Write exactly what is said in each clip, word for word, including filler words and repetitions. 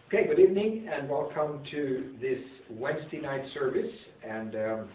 Okay, good evening and welcome to this Wednesday night service. And um,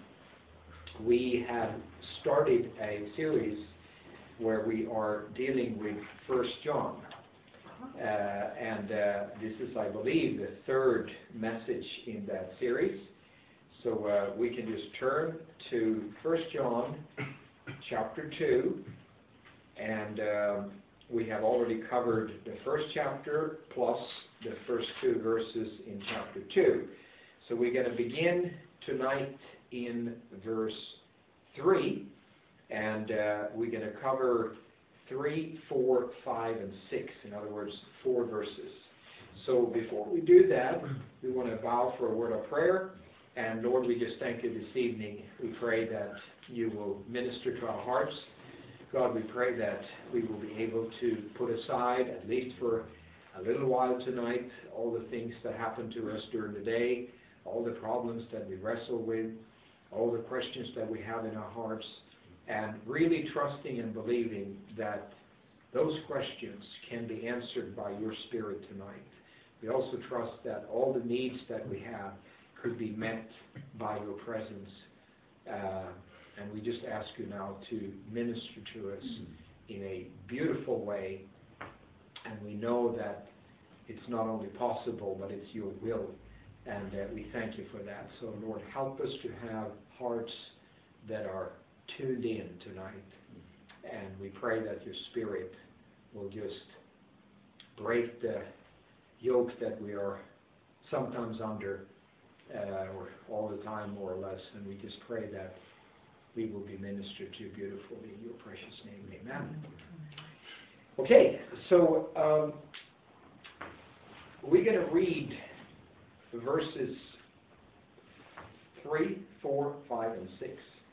we have started a series where we are dealing with First John. Uh, and uh, this is, I believe, the third message in that series. So uh, we can just turn to First John chapter two. And um, we have already covered the first chapter plus the first two verses in chapter two. So we're going to begin tonight in verse three, and uh, we're going to cover three, four, five, and six. In other words, four verses. So before we do that, we want to bow for a word of prayer. And Lord, we just thank you this evening. We pray that you will minister to our hearts. God, we pray that we will be able to put aside, at least for a little while tonight, all the things that happen to us during the day, all the problems that we wrestle with, all the questions that we have in our hearts, and really trusting and believing that those questions can be answered by your Spirit tonight. We also trust that all the needs that we have could be met by your presence. Uh, And we just ask you now to minister to us in a beautiful way. And we know that it's not only possible, but it's your will. And uh, we thank you for that. So, Lord, help us to have hearts that are tuned in tonight. And we pray that your Spirit will just break the yoke that we are sometimes under, uh, or all the time, more or less. And we just pray that we will be ministered to beautifully in your precious name. Amen. Okay, so um, we're going to read verses three, four, five, and six.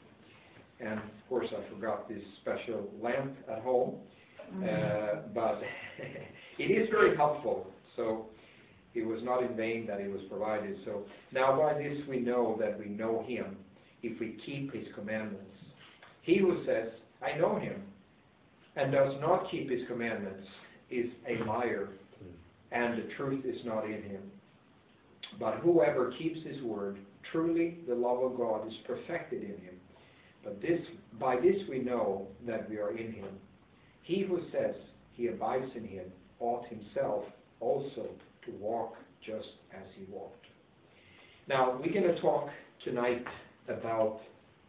And of course, I forgot this special lamp at home, uh, but it is very helpful. So it was not in vain that it was provided. So now by this we know that we know him, if we keep his commandments. He who says, I know him, and does not keep his commandments is a liar, and the truth is not in him. But whoever keeps his word, truly the love of God is perfected in him. But this, by this we know that we are in him. He who says he abides in him ought himself also to walk just as he walked. Now, we're going to talk tonight about,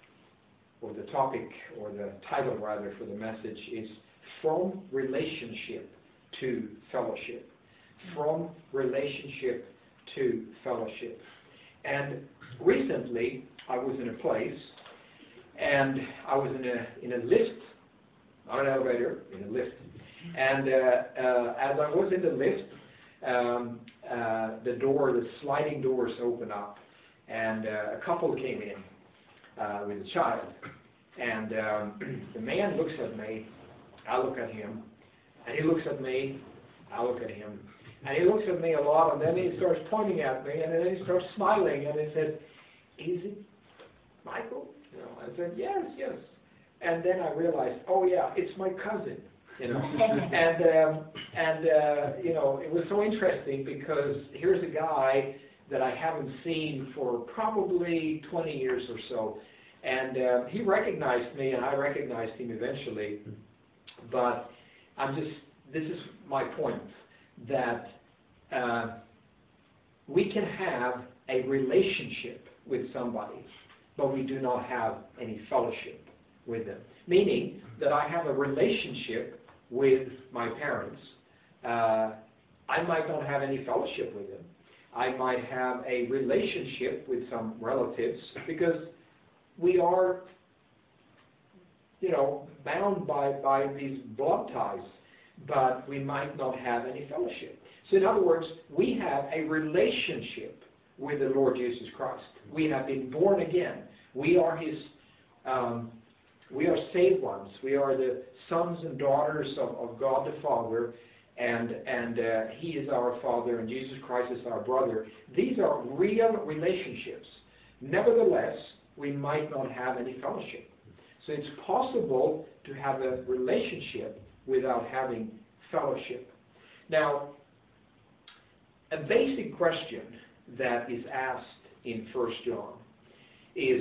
or the topic, or the title rather for the message is From Relationship to Fellowship. From Relationship to Fellowship. And recently I was in a place, and I was in a in a lift, not an elevator, in a lift. And uh, uh, as I was in the lift, um, uh, the door, the sliding doors open up, and uh, a couple came in uh, with a child. And um, the man looks at me, I look at him, and he looks at me, I look at him. And he looks at me a lot, and then he starts pointing at me, and then he starts smiling, and he said, is it Michael? You know, I said, yes, yes. And then I realized, oh yeah, it's my cousin. You know, and um, and uh, you know, it was so interesting because here's a guy that I haven't seen for probably twenty years or so, and uh, he recognized me, and I recognized him eventually. But I'm just, this is my point, that uh, we can have a relationship with somebody, but we do not have any fellowship with them. Meaning that I have a relationship with my parents. Uh, I might not have any fellowship with them. I might have a relationship with some relatives because we are, you know, bound by, by these blood ties, but we might not have any fellowship. So in other words, we have a relationship with the Lord Jesus Christ. We have been born again. We are his um, We are saved ones. We are the sons and daughters of, of God the Father, and, and uh, he is our Father, and Jesus Christ is our brother. These are real relationships. Nevertheless, we might not have any fellowship. So it's possible to have a relationship without having fellowship. Now, a basic question that is asked in First John is,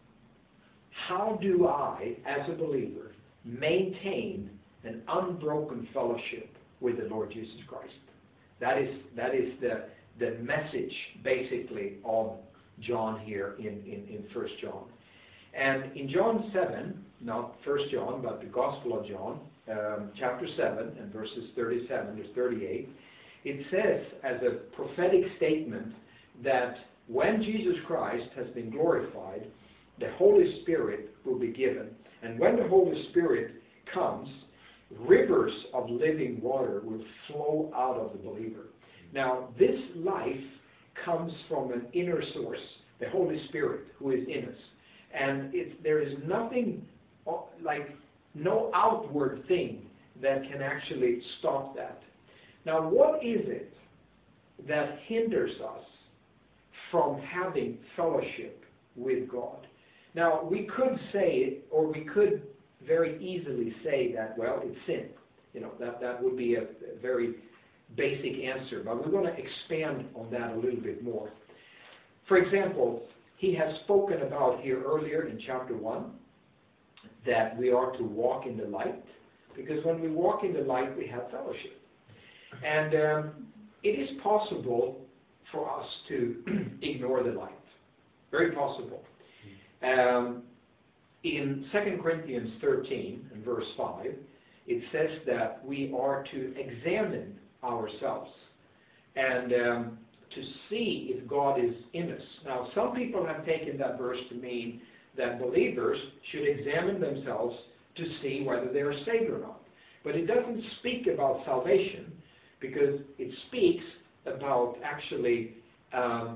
how do I, as a believer, maintain an unbroken fellowship with the Lord Jesus Christ? That is, that is the, the message, basically, of John here in, in, in First John. And in John seven, not First John, but the Gospel of John, um, chapter seven, and verses thirty-seven to thirty-eight, it says, as a prophetic statement, that when Jesus Christ has been glorified, the Holy Spirit will be given. And when the Holy Spirit comes, rivers of living water will flow out of the believer. Now, this life comes from an inner source, the Holy Spirit, who is in us. And it's, there is nothing, like, no outward thing that can actually stop that. Now, what is it that hinders us from having fellowship with God? Now, we could say, or we could very easily say that, well, it's sin. You know, that, that would be a, a very basic answer, but we're going to expand on that a little bit more. For example, he has spoken about here earlier in chapter one that we are to walk in the light, because when we walk in the light, we have fellowship. And um, it is possible for us to ignore the light. Very possible. Um, in Second Corinthians thirteen, and verse five, it says that we are to examine ourselves and um, to see if God is in us. Now, some people have taken that verse to mean that believers should examine themselves to see whether they are saved or not. But it doesn't speak about salvation, because it speaks about actually um,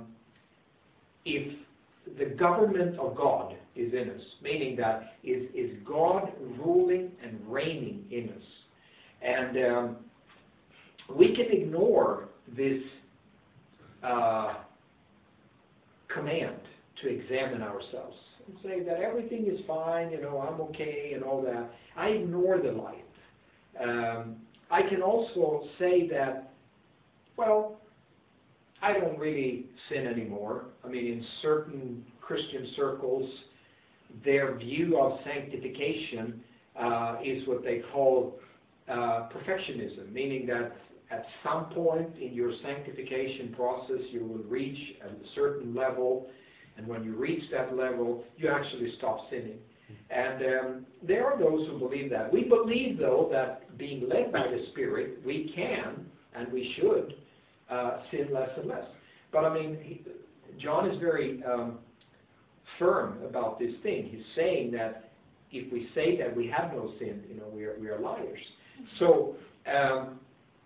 if the government of God is in us, meaning that is, is God ruling and reigning in us. And um, we can ignore this uh, command to examine ourselves and say that everything is fine, you know, I'm okay and all that. I ignore the light. Um, I can also say that, well, I don't really sin anymore. I mean, in certain Christian circles, their view of sanctification uh, is what they call uh, perfectionism, meaning that at some point in your sanctification process, you will reach a certain level, and when you reach that level, you actually stop sinning. And um, there are those who believe that. We believe, though, that being led by the Spirit, we can and we should uh, sin less and less. But I mean, he, John is very um, firm about this thing. He's saying that if we say that we have no sin, you know, we are, we are liars. So um,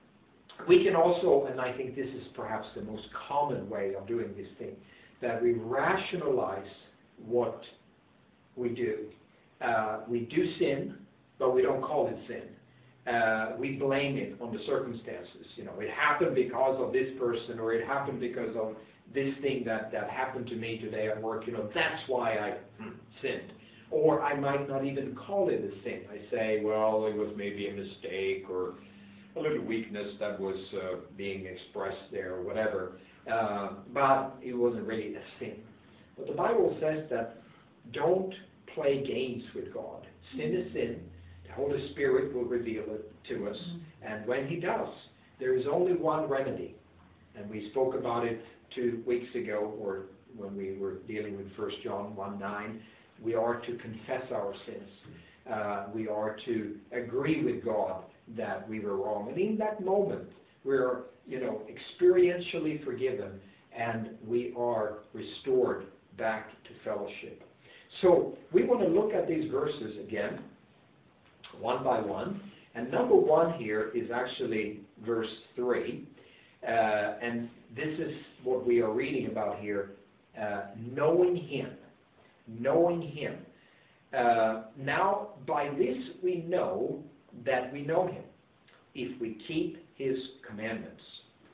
we can also, and I think this is perhaps the most common way of doing this thing, that we rationalize what we do. Uh, we do sin, but we don't call it sin. Uh, we blame it on the circumstances. You know, it happened because of this person, or it happened because of this thing that, that happened to me today at work. You know, that's why I hmm, sinned. Or I might not even call it a sin. I say, well, it was maybe a mistake or a little weakness that was uh, being expressed there, or whatever. Uh, but it wasn't really a sin. But the Bible says that don't play games with God. Sin is sin. The Holy Spirit will reveal it to us. And when He does, there is only one remedy. And we spoke about it two weeks ago, or when we were dealing with First John one nine. We are to confess our sins. Uh, we are to agree with God that we were wrong. And in that moment, we're, you know, experientially forgiven, and we are restored back to fellowship. So we want to look at these verses again, one by one. And number one here is actually verse three. Uh, and this is what we are reading about here, uh, knowing Him. Knowing Him. Uh, now, by this we know that we know Him, if we keep His commandments.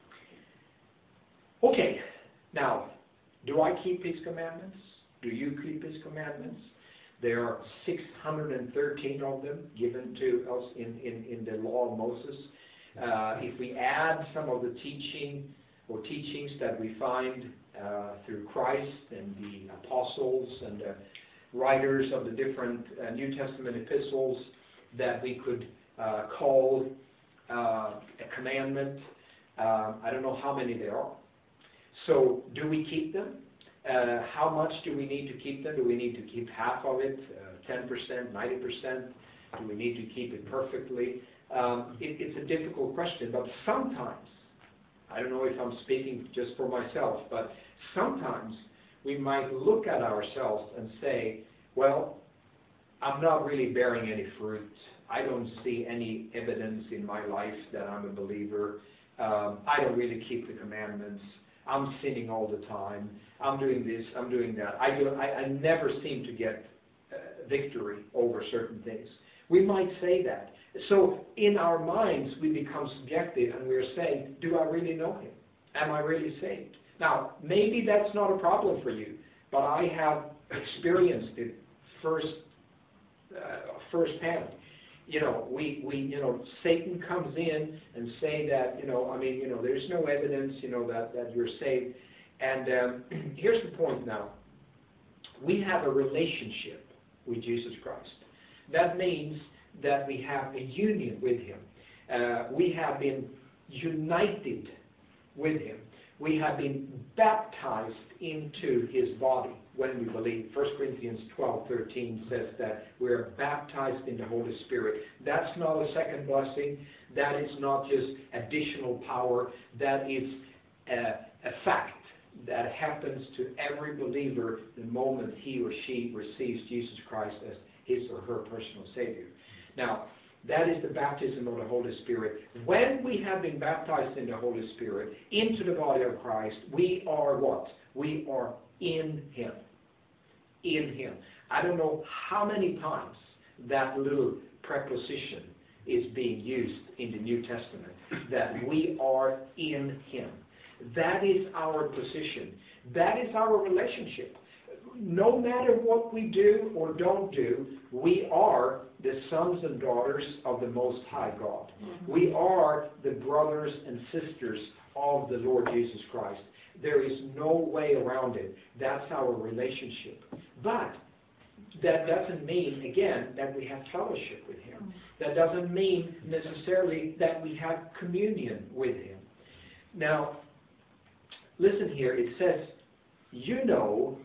Okay, now, do I keep His commandments? Do you keep His commandments? There are six hundred thirteen of them given to us in, in, in the law of Moses. Uh, if we add some of the teaching or teachings that we find uh, through Christ and the apostles and the writers of the different uh, New Testament epistles that we could uh, call uh, a commandment. Uh, I don't know how many there are. So do we keep them? Uh, how much do we need to keep them? Do we need to keep half of it, uh, ten percent, ninety percent? Do we need to keep it perfectly? Um, it, it's a difficult question, but sometimes, I don't know if I'm speaking just for myself, but sometimes we might look at ourselves and say, well, I'm not really bearing any fruit. I don't see any evidence in my life that I'm a believer. Um, I don't really keep the commandments. I'm sinning all the time. I'm doing this, I'm doing that. I, do, I, I never seem to get uh, victory over certain things. We might say that. So in our minds, we become subjective and we're saying, do I really know him? Am I really saved? Now, maybe that's not a problem for you, but I have experienced it first, uh, firsthand. You know, we, we, you know, Satan comes in and say that, you know, I mean, you know, there's no evidence, you know, that, that you're saved. And um, here's the point now. We have a relationship with Jesus Christ. That means that we have a union with him. Uh, we have been united with him. We have been baptized into his body when we believe. First Corinthians twelve thirteen says that we are baptized in the Holy Spirit. That's not a second blessing. That is not just additional power. That is a, a fact that happens to every believer the moment he or she receives Jesus Christ as his or her personal Savior. Now, that is the baptism of the Holy Spirit. When we have been baptized in the Holy Spirit into the body of Christ, we are what? We are in him. In him. I don't know how many times that little preposition is being used in the New Testament, that we are in him. That is our position. That is our relationship. No matter what we do or don't do, we are the sons and daughters of the Most High God. Mm-hmm. We are the brothers and sisters of the Lord Jesus Christ. There is no way around it. That's our relationship. But that doesn't mean, again, that we have fellowship with him. That doesn't mean necessarily that we have communion with him. Now, listen here. It says, you know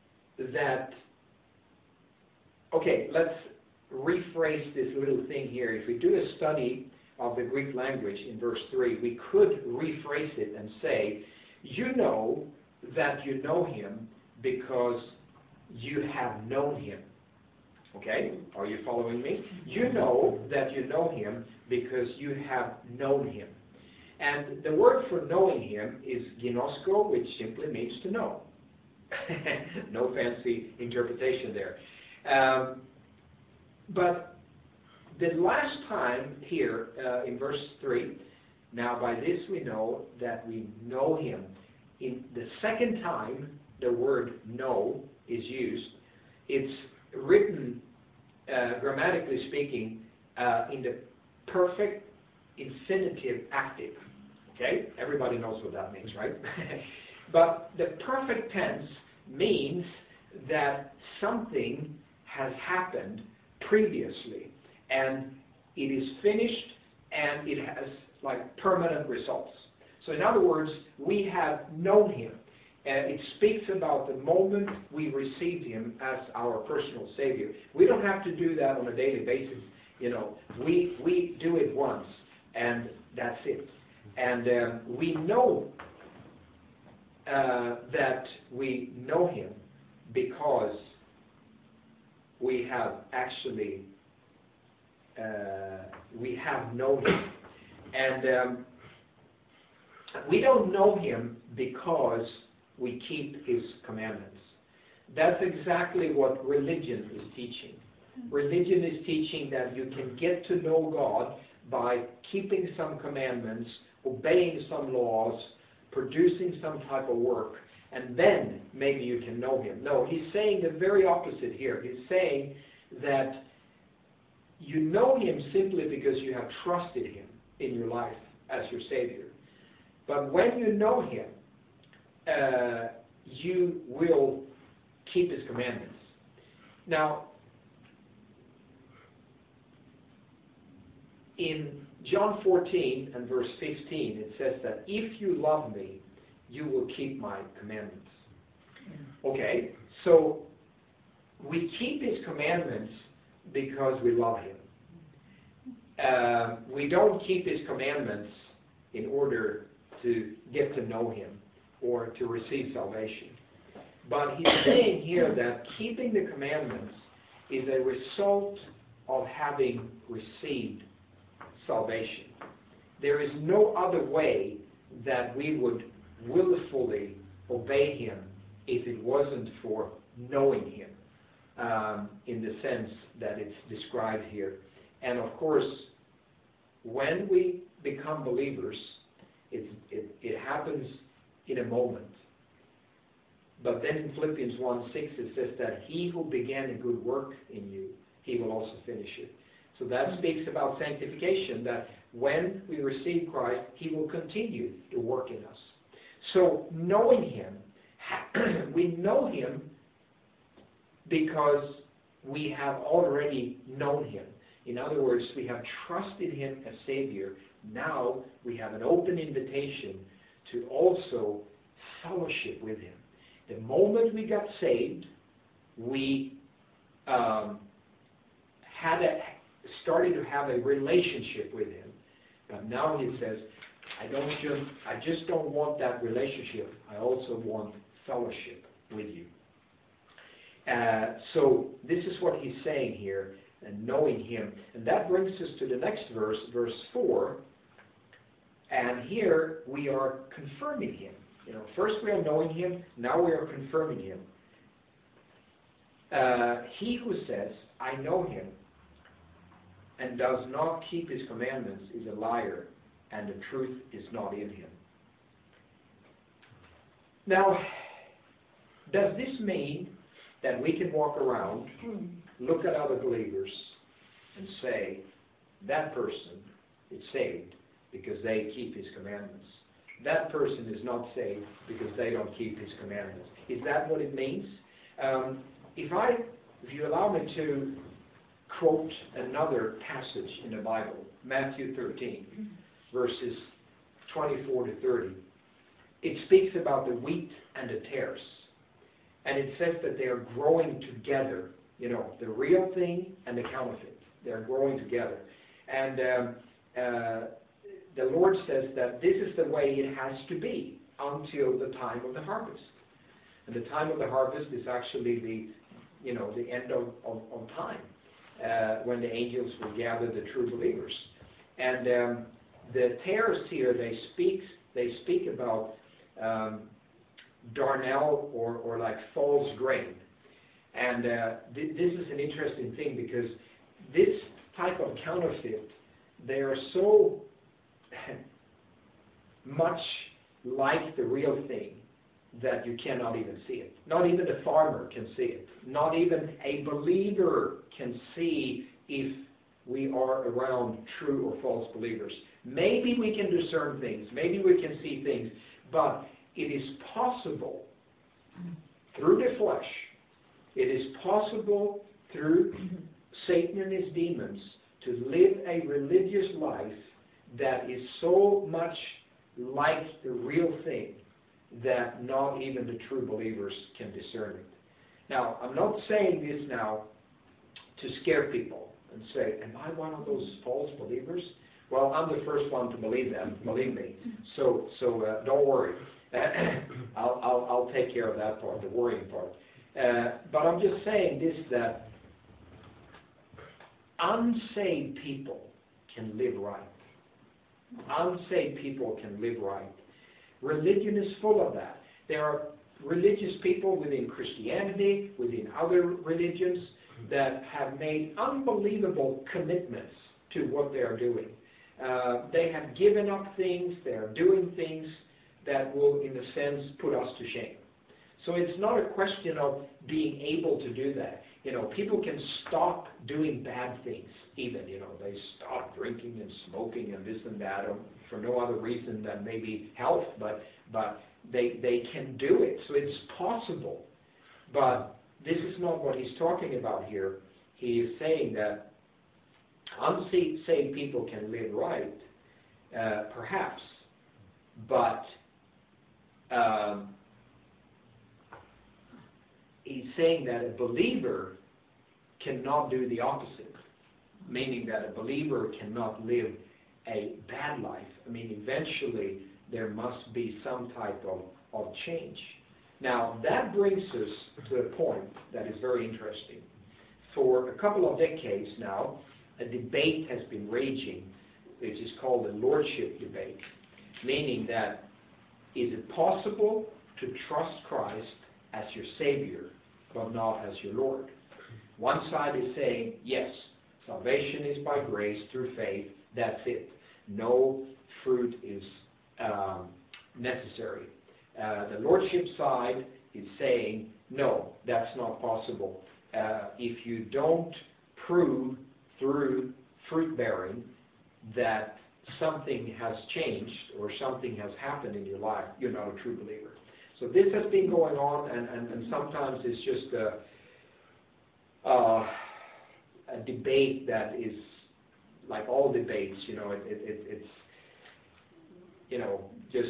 that, okay, let's rephrase this little thing here. If we do a study of the Greek language in verse three, we could rephrase it and say, you know that you know him because you have known him. Okay? Are you following me? You know that you know him because you have known him. And the word for knowing him is ginosko, which simply means to know. No fancy interpretation there. Um, but the last time here uh, in verse three, now by this we know that we know him. In the second time the word know is used, it's written, uh, grammatically speaking, uh, in the perfect infinitive active. Okay? Everybody knows what that means, right? But the perfect tense means that something has happened previously and it is finished and it has like permanent results. So in other words, we have known him. And it speaks about the moment we received him as our personal Savior. We don't have to do that on a daily basis. You know, we, we do it once and that's it. And um, we know uh, that we know him because we have actually, uh, we have known him. And um, we don't know him because we keep his commandments. That's exactly what religion is teaching. Religion is teaching that you can get to know God by keeping some commandments, obeying some laws, producing some type of work, and then maybe you can know him. No, he's saying the very opposite here. He's saying that you know him simply because you have trusted him in your life as your Savior. But when you know him, uh, you will keep his commandments. Now, in John fourteen and verse fifteen, it says that if you love me, you will keep my commandments. Okay, so we keep his commandments because we love him. Uh, we don't keep his commandments in order to get to know him or to receive salvation. But he's saying here that keeping the commandments is a result of having received salvation. There is no other way that we would willfully obey him if it wasn't for knowing him, um, in the sense that it's described here. And of course, when we become believers, it's, it, it happens in a moment. But then in Philippians one six it says that he who began a good work in you, he will also finish it. So that speaks about sanctification, that when we receive Christ, he will continue to work in us. So knowing him, we know him because we have already known him. In other words, we have trusted him as Savior. Now we have an open invitation to also fellowship with him. The moment we got saved, we um, had a, started to have a relationship with him. But now he says, I don't just, I just don't want that relationship. I also want fellowship with you. Uh, so this is what he's saying here, and knowing him. And that brings us to the next verse, verse four. And here we are confirming him. You know, first we are knowing him, now we are confirming him. Uh, he who says, I know him, and does not keep his commandments is a liar, and the truth is not in him. Now, does this mean that we can walk around, look at other believers, and say, that person is saved because they keep his commandments? That person is not saved because they don't keep his commandments. Is that what it means? Um, if I, if you allow me to quote another passage in the Bible, Matthew thirteen, verses twenty-four to thirty, it speaks about the wheat and the tares. And it says that they are growing together, you know, the real thing and the counterfeit. They're growing together. And um, uh, the Lord says that this is the way it has to be until the time of the harvest. And the time of the harvest is actually the, you know, the end of, of, of time, uh, when the angels will gather the true believers. And um, the tares here, they speak, they speak about um, darnel or, or like false grain. And uh, th this is an interesting thing because this type of counterfeit, they are so much like the real thing that you cannot even see it. Not even the farmer can see it. Not even a believer can see if we are around true or false believers. Maybe we can discern things. Maybe we can see things. But it is possible through the flesh, it is possible through Satan and his demons to live a religious life that is so much like the real thing that not even the true believers can discern it. Now, I'm not saying this now to scare people and say, am I one of those false believers? Well, I'm the first one to believe them, believe me. So, so uh, don't worry. I'll, I'll, I'll take care of that part, the worrying part. Uh, but I'm just saying this, that unsaved people can live right. Unsaved people can live right. Religion is full of that. There are religious people within Christianity, within other religions, that have made unbelievable commitments to what they are doing. Uh, they have given up things, they are doing things that will, in a sense, put us to shame. So it's not a question of being able to do that. You know, people can stop doing bad things even, you know, they stop drinking and smoking and this and that um, for no other reason than maybe health, but, but they, they can do it. So it's possible. But this is not what he's talking about here. He is saying that unsaved people can live right, uh, perhaps, but um, he's saying that a believer cannot do the opposite, meaning that a believer cannot live a bad life. I mean, eventually there must be some type of, of change. Now, that brings us to a point that is very interesting. For a couple of decades now, a debate has been raging, which is called the Lordship debate, meaning that is it possible to trust Christ as your Savior, but not as your Lord? One side is saying, yes, salvation is by grace through faith, that's it. No fruit is um, necessary. Uh, the Lordship side is saying, no, that's not possible. Uh, if you don't prove through fruit bearing that something has changed or something has happened in your life, you're not a true believer. So this has been going on, and, and, and sometimes it's just a, uh, a debate that is like all debates, you know, it, it, it, it's, you know, just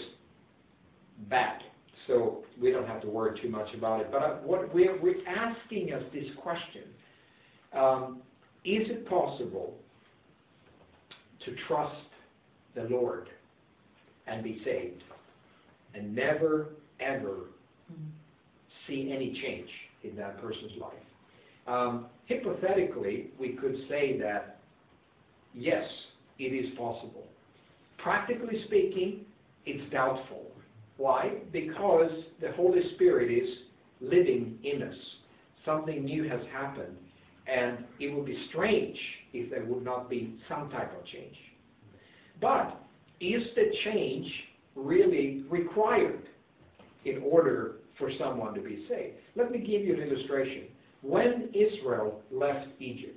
bad. So we don't have to worry too much about it. But uh, what we're, we're asking us this question, um, is it possible to trust the Lord and be saved and never, ever see any change in that person's life? Um, hypothetically, we could say that, yes, it is possible. Practically speaking, it's doubtful. Why? Because the Holy Spirit is living in us. Something new has happened. And it would be strange if there would not be some type of change. But is the change really required in order for someone to be saved? Let me give you an illustration. When Israel left Egypt,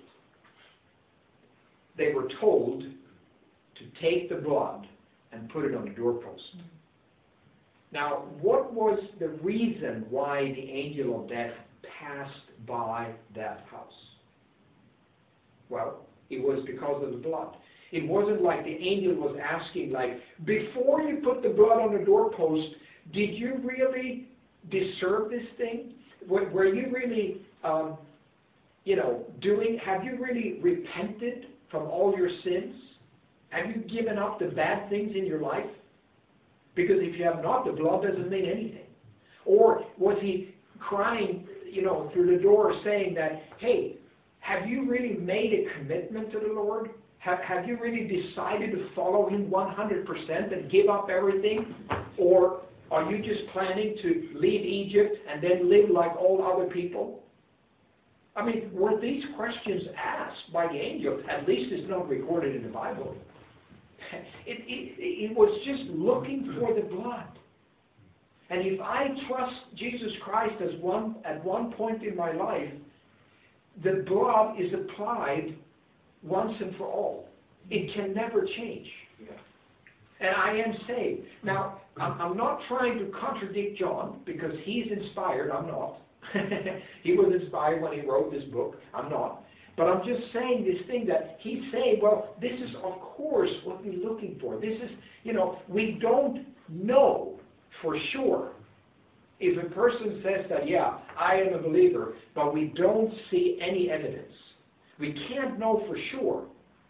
they were told to take the blood and put it on the doorpost. Now, what was the reason why the angel of death passed by that house? Well, it was because of the blood. It wasn't like the angel was asking, like, before you put the blood on the doorpost, did you really deserve this thing? Were, were you really, um, you know, doing, have you really repented from all your sins? Have you given up the bad things in your life? Because if you have not, the blood doesn't mean anything. Or was he crying, you know, through the door saying that, hey, have you really made a commitment to the Lord? Have, have you really decided to follow Him one hundred percent and give up everything? Or are you just planning to leave Egypt and then live like all other people? I mean, were these questions asked by the angel? At least it's not recorded in the Bible. It, it, it was just looking for the blood. And if I trust Jesus Christ as one at one point in my life, the blood is applied once and for all. It can never change. And I am saved. Now, I'm, I'm not trying to contradict John because he's inspired. I'm not. He was inspired when he wrote this book. I'm not. But I'm just saying this thing that he's saying, well, this is, of course, what we're looking for. This is, you know, we don't know for sure. If a person says that, yeah, I am a believer, but we don't see any evidence. We can't know for sure.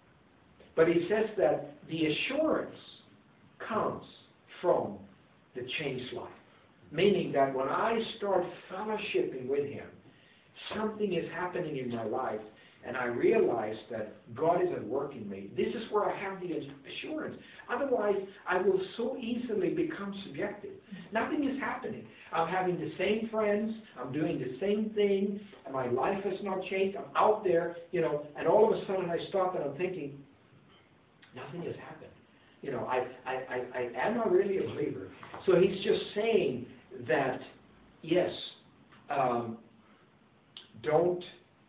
But he says that the assurance comes from the changed life. Meaning that when I start fellowshipping with Him, something is happening in my life, and I realize that God is at work in me. This is where I have the assurance. Otherwise, I will so easily become subjective. Nothing is happening. I'm having the same friends. I'm doing the same thing. And my life has not changed. I'm out there, you know, and all of a sudden I stop and I'm thinking, nothing has happened. You know, I, I, I, I am I really a believer? So he's just saying that, yes, um, don't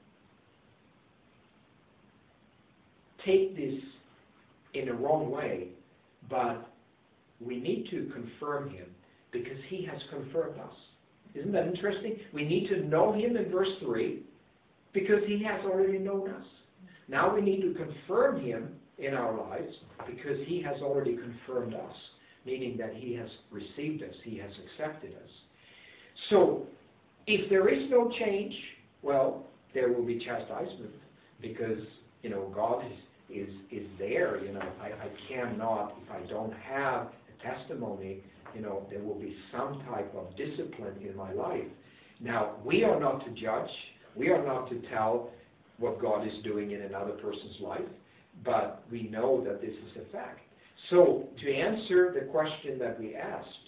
take this in a wrong way, but we need to confirm him because he has confirmed us. Isn't that interesting? We need to know him in verse three because he has already known us. Now we need to confirm him in our lives because he has already confirmed us, meaning that he has received us, he has accepted us. So if there is no change, well, there will be chastisement because, you know, God is, is, is there. You know, I, I cannot, if I don't have a testimony, you know, there will be some type of discipline in my life. Now, we are not to judge. We are not to tell what God is doing in another person's life, but we know that this is a fact. So, to answer the question that we asked,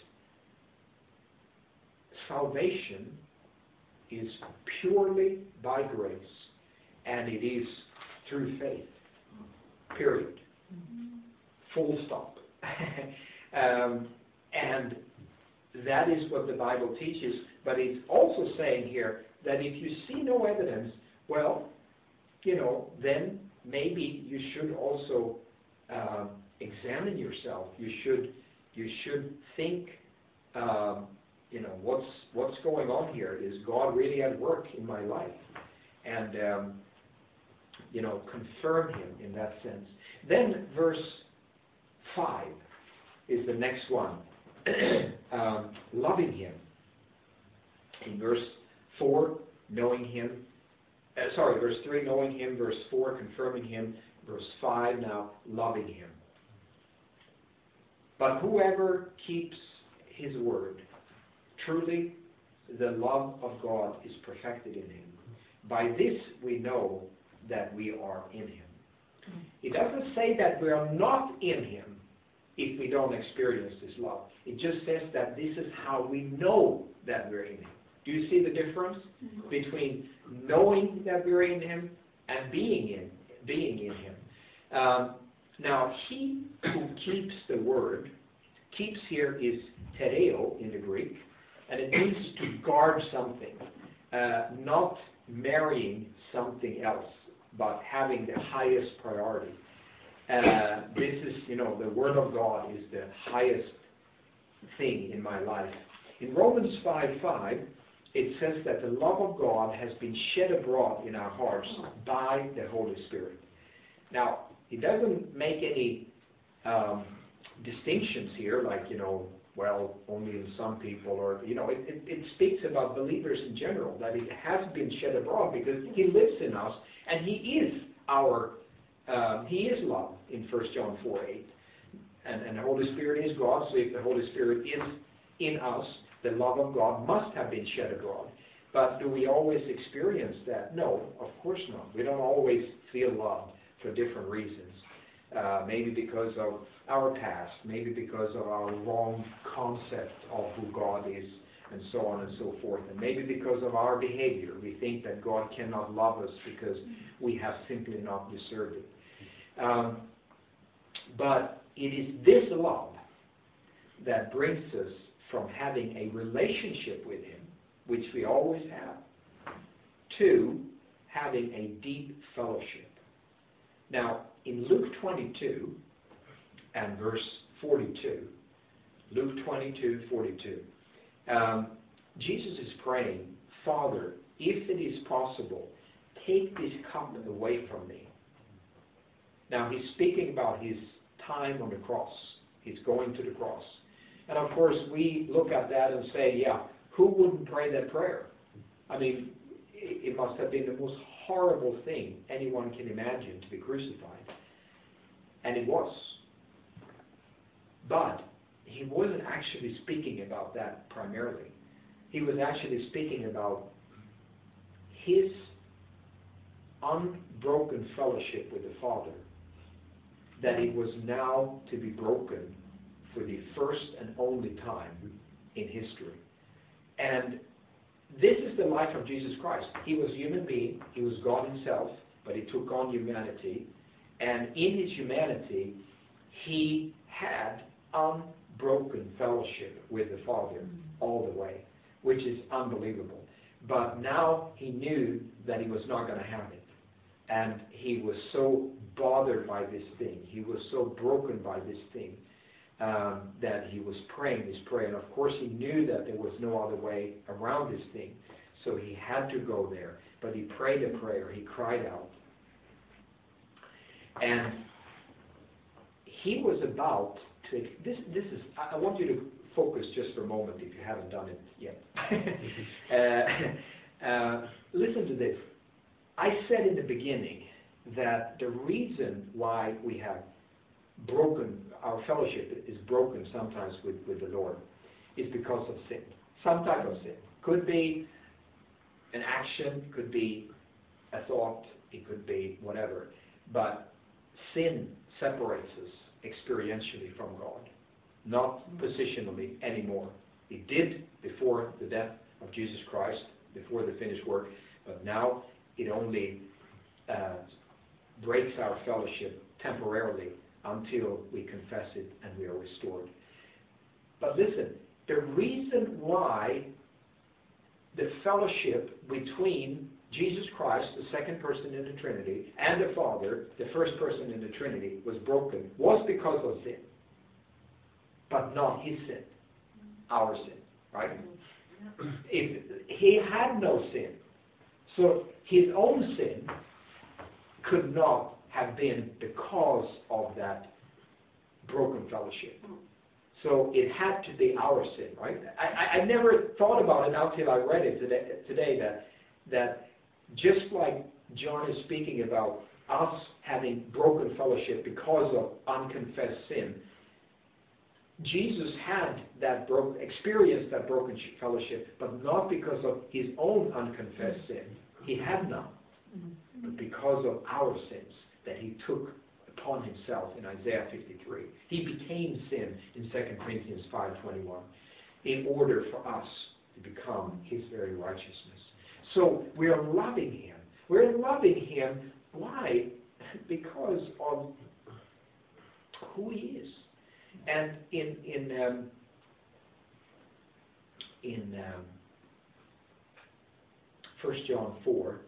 salvation is purely by grace, and it is through faith. Period. Mm-hmm. Full stop. um, and that is what the Bible teaches, but it's also saying here that if you see no evidence, well, you know, then maybe you should also um, examine yourself. You should, you should think, um, you know, what's what's going on here? Is God really at work in my life? And um, you know, confirm him in that sense. Then verse five is the next one. um, loving him. In verse four, knowing him. Uh, sorry, verse three, knowing him. Verse four, confirming him. Verse five, now loving him. But whoever keeps his word, truly the love of God is perfected in him. By this we know that we are in him. It doesn't say that we are not in him if we don't experience this love. It just says that this is how we know that we're in him. Do you see the difference mm-hmm. between knowing that we're in him and being in being in him? Um, now, he who keeps the word, keeps here is tereo in the Greek, and it means to guard something, uh, not marrying something else, but having the highest priority. Uh, this is, you know, the Word of God is the highest thing in my life. In Romans five five, it says that the love of God has been shed abroad in our hearts by the Holy Spirit. Now, it doesn't make any um, distinctions here, like, you know, well, only in some people, or, you know, it, it, it speaks about believers in general, that it has been shed abroad because he lives in us, and he is our, um, he is love in First John four eight. And, and the Holy Spirit is God, so if the Holy Spirit is in us, the love of God must have been shed abroad. But do we always experience that? No, of course not. We don't always feel love for different reasons. Uh, maybe because of our past, maybe because of our wrong concept of who God is, and so on and so forth. And maybe because of our behavior. We think that God cannot love us because we have simply not deserved it. Um, but it is this love that brings us from having a relationship with him, which we always have, to having a deep fellowship. Now, in Luke twenty-two and verse forty-two, Luke twenty-two, forty-two, um, Jesus is praying, Father, if it is possible, take this cup away from me. Now, he's speaking about his time on the cross. He's going to the cross. And of course, we look at that and say, yeah, who wouldn't pray that prayer? I mean, it must have been the most horrible thing anyone can imagine, to be crucified. And it was. But he wasn't actually speaking about that primarily. He was actually speaking about his unbroken fellowship with the Father, that it was now to be broken for the first and only time in history. And this is the life of Jesus Christ. He was a human being. He was God himself, but he took on humanity. And in his humanity, he had unbroken fellowship with the Father all the way, which is unbelievable. But now he knew that he was not going to have it. And he was so bothered by this thing. He was so broken by this thing um, that he was praying this prayer. And of course he knew that there was no other way around this thing. So he had to go there. But he prayed a prayer. He cried out. And he was about to, this, this is, I want you to focus just for a moment if you haven't done it yet. uh, uh, listen to this. I said in the beginning that the reason why we have broken, our fellowship is broken sometimes with, with the Lord, is because of sin. Some type of sin. Could be an action, could be a thought, it could be whatever. But sin separates us experientially from God, not positionally anymore. It did before the death of Jesus Christ, before the finished work, but now it only uh, breaks our fellowship temporarily until we confess it and we are restored. But listen, the reason why the fellowship between Jesus Christ, the second person in the Trinity, and the Father, the first person in the Trinity, was broken was because of sin. But not his sin, our sin, right? If he had no sin, so his own sin could not have been because of that broken fellowship. So it had to be our sin, right? I, I, I never thought about it until I read it today, today that, that just like John is speaking about us having broken fellowship because of unconfessed sin, Jesus had that broken, experienced that broken fellowship, but not because of his own unconfessed sin. He had none, but because of our sins that he took upon himself in Isaiah fifty-three. He became sin in Second Corinthians five twenty-one in order for us to become his very righteousness. So we are loving him. We're loving him. Why? Because of who he is. And in in um, in um, First John four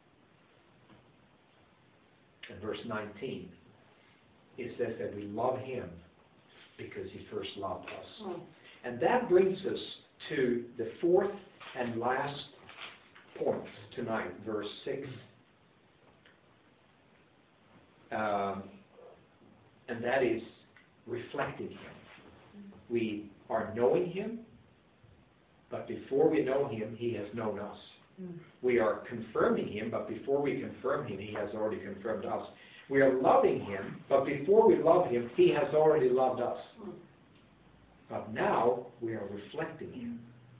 and verse nineteen, it says that we love him because he first loved us. Oh. And that brings us to the fourth and last point tonight, verse six. Um, and that is reflecting him. We are knowing him, but before we know him, he has known us. Mm. We are confirming him, but before we confirm him, he has already confirmed us. We are loving him, but before we love him, he has already loved us. Mm. But now we are reflecting him.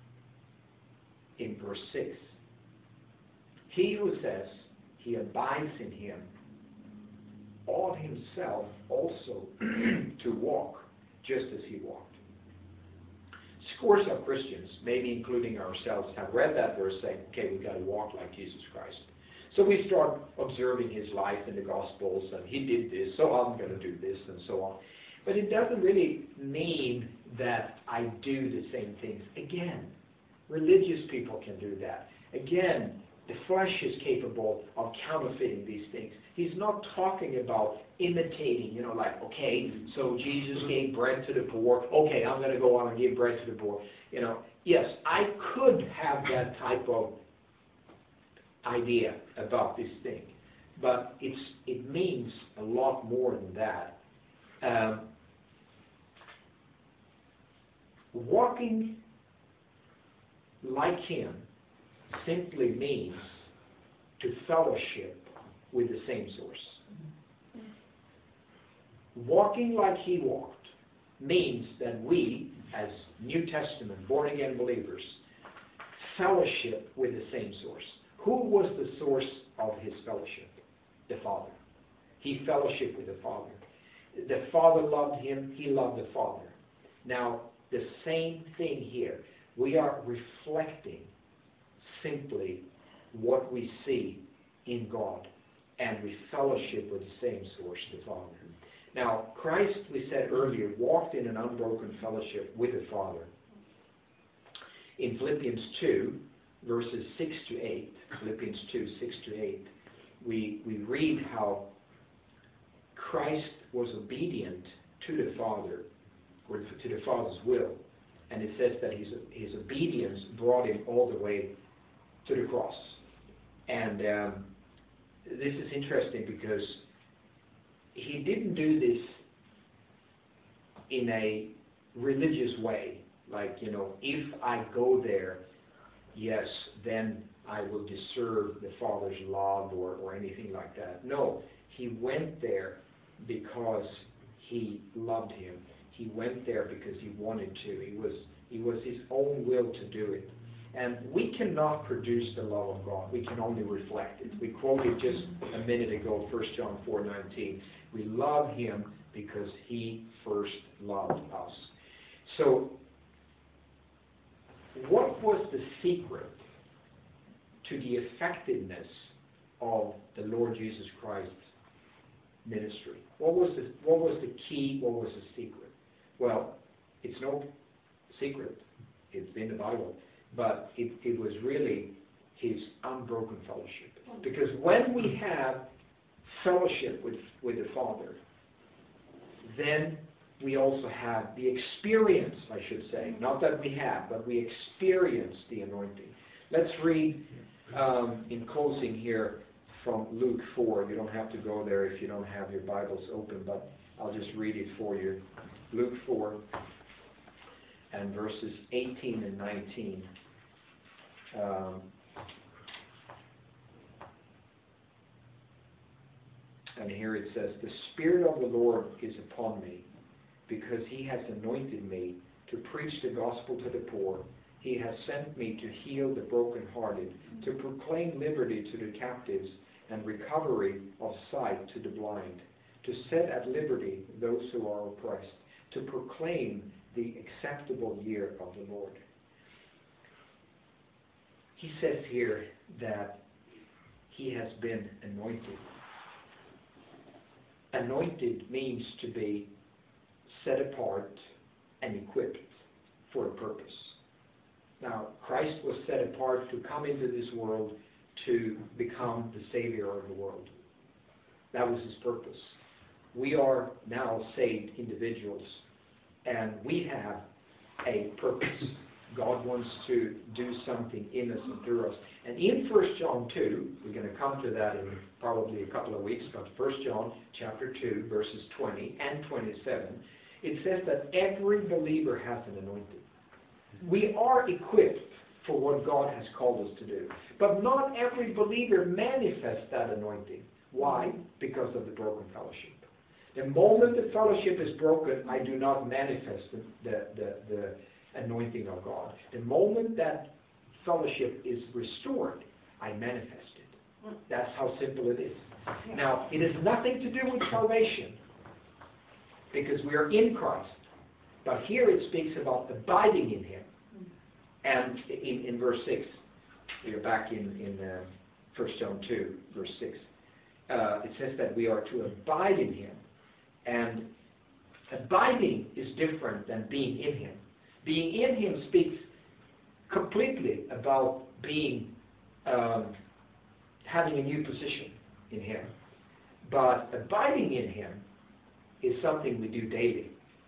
In verse six, he who says he abides in him ought himself also to walk just as he walked. Scores of Christians, maybe including ourselves, have read that verse saying, okay, we've got to walk like Jesus Christ. So we start observing his life in the Gospels, and he did this, so I'm going to do this, and so on. But it doesn't really mean that I do the same things. Again, religious people can do that. Again, the flesh is capable of counterfeiting these things. He's not talking about imitating, you know, like, okay, so Jesus gave bread to the poor. Okay, I'm going to go on and give bread to the poor. You know, yes, I could have that type of idea about this thing, but it's it means a lot more than that. Um, walking like him simply means to fellowship with the same source. Walking like he walked means that we, as New Testament born-again believers, fellowship with the same source. Who was the source of his fellowship? The Father. He fellowshiped with the Father. The Father loved him, he loved the Father. Now, the same thing here. We are reflecting simply what we see in God, and we fellowship with the same source, the Father. Now, Christ, we said earlier, walked in an unbroken fellowship with the Father. In Philippians two, verses six to eight, Philippians two, six to eight, we, we read how Christ was obedient to the Father, or to the Father's will. And it says that his, his obedience brought him all the way to the cross. And um, this is interesting because he didn't do this in a religious way. Like, you know, if I go there, yes, then I will deserve the Father's love or, or anything like that. No, he went there because he loved him. He went there because he wanted to. He was, he was his own will to do it. And we cannot produce the love of God. We can only reflect it. We quoted just a minute ago, First John four nineteen. We love him because he first loved us. So, what was the secret to the effectiveness of the Lord Jesus Christ's ministry? What was the, what was the key? What was the secret? Well, it's no secret. It's in the Bible. But it, it was really his unbroken fellowship. Because when we have fellowship with, with the Father, then we also have the experience, I should say. Not that we have, but we experience the anointing. Let's read um, in closing here from Luke four. You don't have to go there if you don't have your Bibles open, but I'll just read it for you. Luke four and verses eighteen and nineteen. Um, and here it says, "The Spirit of the Lord is upon me, because he has anointed me to preach the gospel to the poor. He has sent me to heal the brokenhearted, to proclaim liberty to the captives and recovery of sight to the blind, to set at liberty those who are oppressed, to proclaim the acceptable year of the Lord." He says here that he has been anointed. Anointed means to be set apart and equipped for a purpose. Now, Christ was set apart to come into this world to become the Savior of the world. That was his purpose. We are now saved individuals, and we have a purpose. God wants to do something in us and through us. And in First John two, we're going to come to that in probably a couple of weeks, but First John chapter two, verses twenty and twenty-seven, it says that every believer has an anointing. We are equipped for what God has called us to do. But not every believer manifests that anointing. Why? Because of the broken fellowship. The moment the fellowship is broken, I do not manifest the, the, the, the anointing of God. The moment that fellowship is restored, I manifest it. That's how simple it is. Now, it has nothing to do with salvation, because we are in Christ. But here it speaks about abiding in him. And in, in verse six, we are back in, in uh, First John two, verse six. Uh, it says that we are to abide in him. And abiding is different than being in him. Being in him speaks completely about being, um, having a new position in him. But abiding in him is something we do daily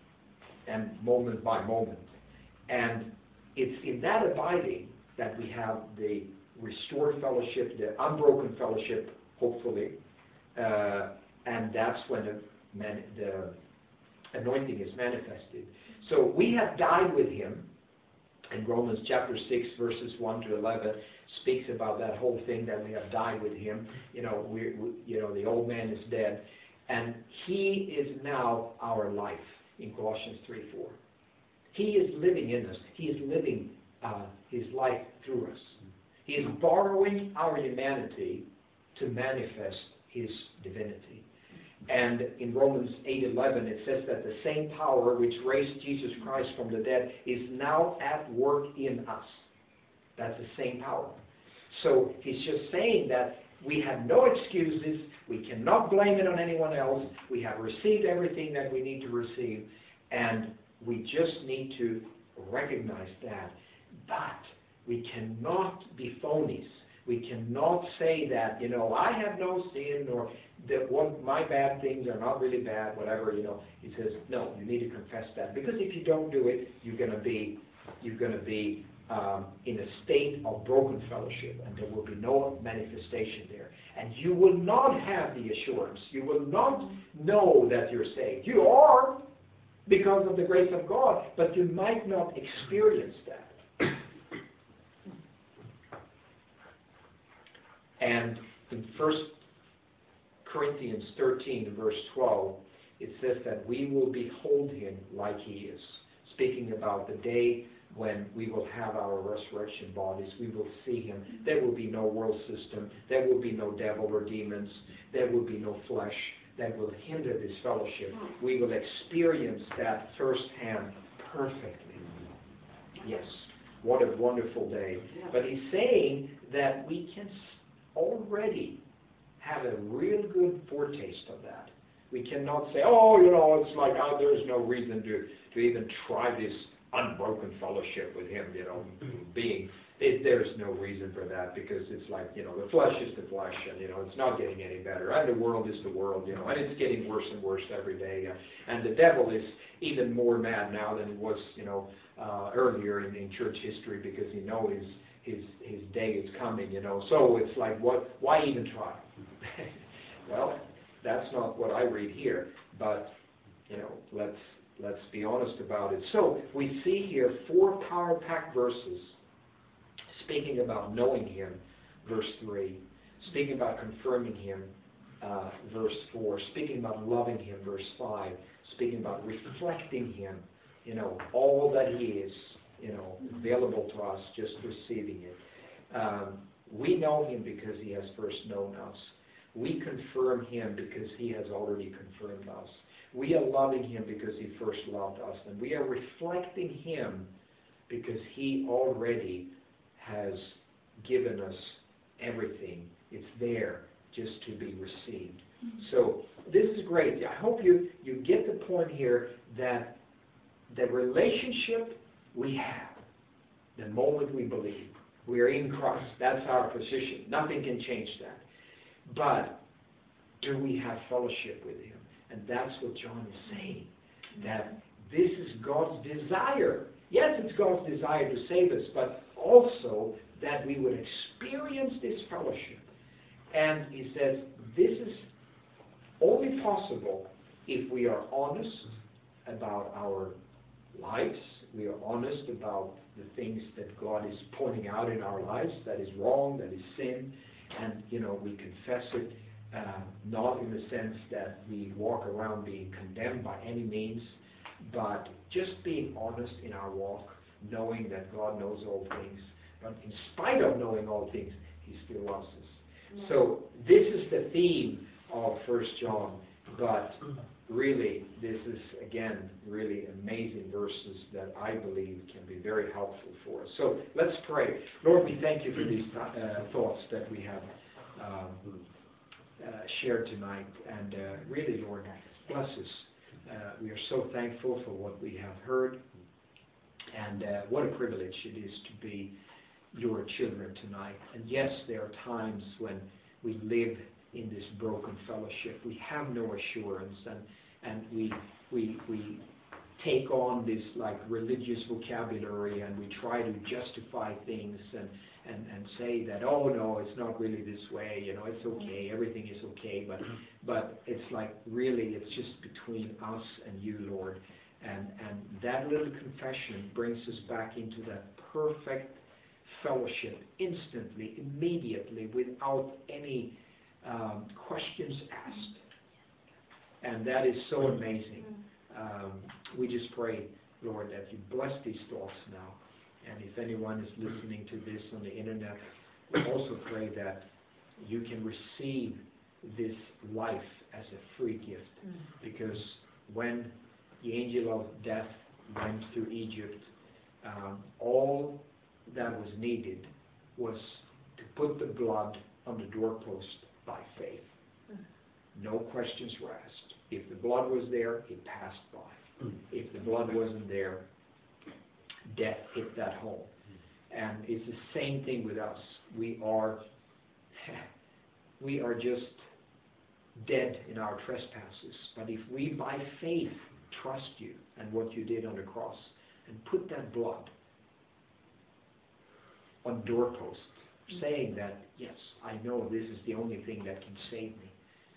and moment by moment. And it's in that abiding that we have the restored fellowship, the unbroken fellowship, hopefully, uh, and that's when the, man, the anointing is manifested. So we have died with him, and Romans chapter six, verses one to eleven speaks about that whole thing, that we have died with him. You know, we, we, you know, the old man is dead, and he is now our life in Colossians three four. He is living in us. He is living uh, his life through us. He is borrowing our humanity to manifest his divinity. And in Romans eight eleven, it says that the same power which raised Jesus Christ from the dead is now at work in us. That's the same power. So he's just saying that we have no excuses. We cannot blame it on anyone else. We have received everything that we need to receive. And we just need to recognize that. But we cannot be phonies. We cannot say that, you know, I have no sin, or that what my bad things are not really bad, whatever, you know. He says, no, you need to confess that. Because if you don't do it, you're going to be, you're going to be um, in a state of broken fellowship, and there will be no manifestation there. And you will not have the assurance. You will not know that you're saved. You are, because of the grace of God, but you might not experience that. And in First Corinthians thirteen, verse twelve, it says that we will behold him like he is. Speaking about the day when we will have our resurrection bodies, we will see him. There will be no world system. There will be no devil or demons. There will be no flesh that will hinder this fellowship. We will experience that firsthand perfectly. Yes, what a wonderful day. But he's saying that we can already have a real good foretaste of that. We cannot say, oh, you know, it's like, oh, there's no reason to, to even try this unbroken fellowship with him, you know, being, it, there's no reason for that, because it's like, you know, the flesh is the flesh, and, you know, it's not getting any better, and the world is the world, you know, and it's getting worse and worse every day, uh, and the devil is even more mad now than he was, you know, uh, earlier in, in church history, because he knows his, his, his day is coming, you know, so it's like, what, why even try? Well, that's not what I read here, but, you know, let's let's be honest about it. So we see here four power-packed verses speaking about knowing him, verse three, speaking about confirming him, uh, verse four, speaking about loving him, verse five, speaking about reflecting him, you know, all that he is, you know, available to us, just receiving it. Um, we know him because he has first known us. We confirm him because he has already confirmed us. We are loving him because he first loved us. And we are reflecting him because he already has given us everything. It's there just to be received. Mm-hmm. So this is great. I hope you, you get the point here that the relationship we have the moment we believe. We are in Christ. That's our position. Nothing can change that. But do we have fellowship with him? And that's what John is saying, that this is God's desire. Yes, it's God's desire to save us, but also that we would experience this fellowship. And he says this is only possible if we are honest about our lives, we are honest about the things that God is pointing out in our lives that is wrong, that is sin, and, you know, we confess it. Uh, not in the sense that we walk around being condemned by any means, but just being honest in our walk, knowing that God knows all things. But in spite of knowing all things, he still loves us. Yeah. So this is the theme of First John, but really this is, again, really amazing verses that I believe can be very helpful for us. So let's pray. Lord, we thank you for these uh, thoughts that we have um, Uh, shared tonight, and uh, really, Lord, bless us. Uh, we are so thankful for what we have heard, and uh, what a privilege it is to be your children tonight. And yes, there are times when we live in this broken fellowship. We have no assurance, and and we we we take on this like religious vocabulary, and we try to justify things and. And, and say that, oh no, it's not really this way, you know, it's okay, everything is okay, but but it's like really it's just between us and you, Lord. And and that little confession brings us back into that perfect fellowship instantly, immediately, without any um, questions asked. And that is so amazing. Um, we just pray, Lord, that you bless these thoughts now. And if anyone is listening to this on the internet, we also pray that you can receive this life as a free gift. Mm. Because when the angel of death went to Egypt, um, all that was needed was to put the blood on the doorpost by faith. Mm. No questions were asked. If the blood was there, it passed by. Mm. If the blood wasn't there, death hit that home. And it's the same thing with us. We are we are just dead in our trespasses. But if we by faith trust you and what you did on the cross and put that blood on doorpost, saying that, yes, I know this is the only thing that can save me.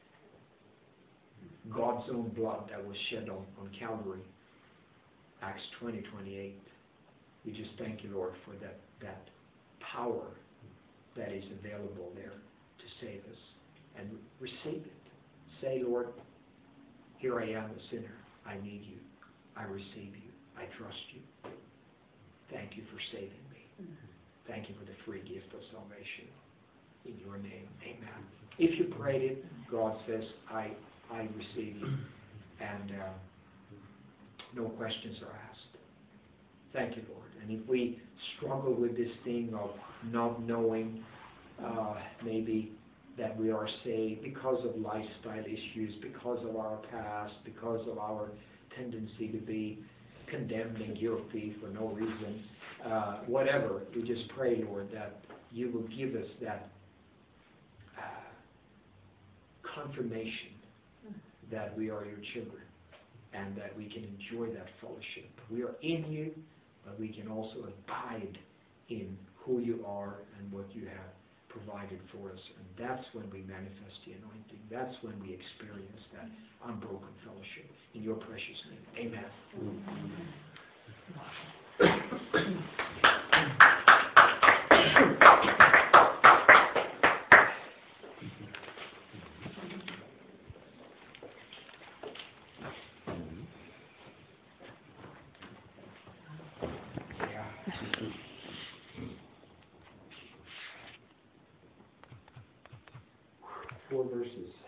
God's own blood that was shed on, on Calvary, Acts twenty, twenty-eight. We just thank you, Lord, for that, that power that is available there to save us. And receive it. Say, Lord, here I am, a sinner. I need you. I receive you. I trust you. Thank you for saving me. Thank you for the free gift of salvation. In your name, amen. If you prayed it, God says, I, I receive you. And uh, no questions are asked. Thank you, Lord. And if we struggle with this thing of not knowing uh, maybe that we are saved because of lifestyle issues, because of our past, because of our tendency to be condemned and guilty for no reason, uh, whatever, we just pray, Lord, that you will give us that uh, confirmation that we are your children and that we can enjoy that fellowship. We are in you, but we can also abide in who you are and what you have provided for us. And that's when we manifest the anointing. That's when we experience that unbroken fellowship. In your precious name, amen. Four verses.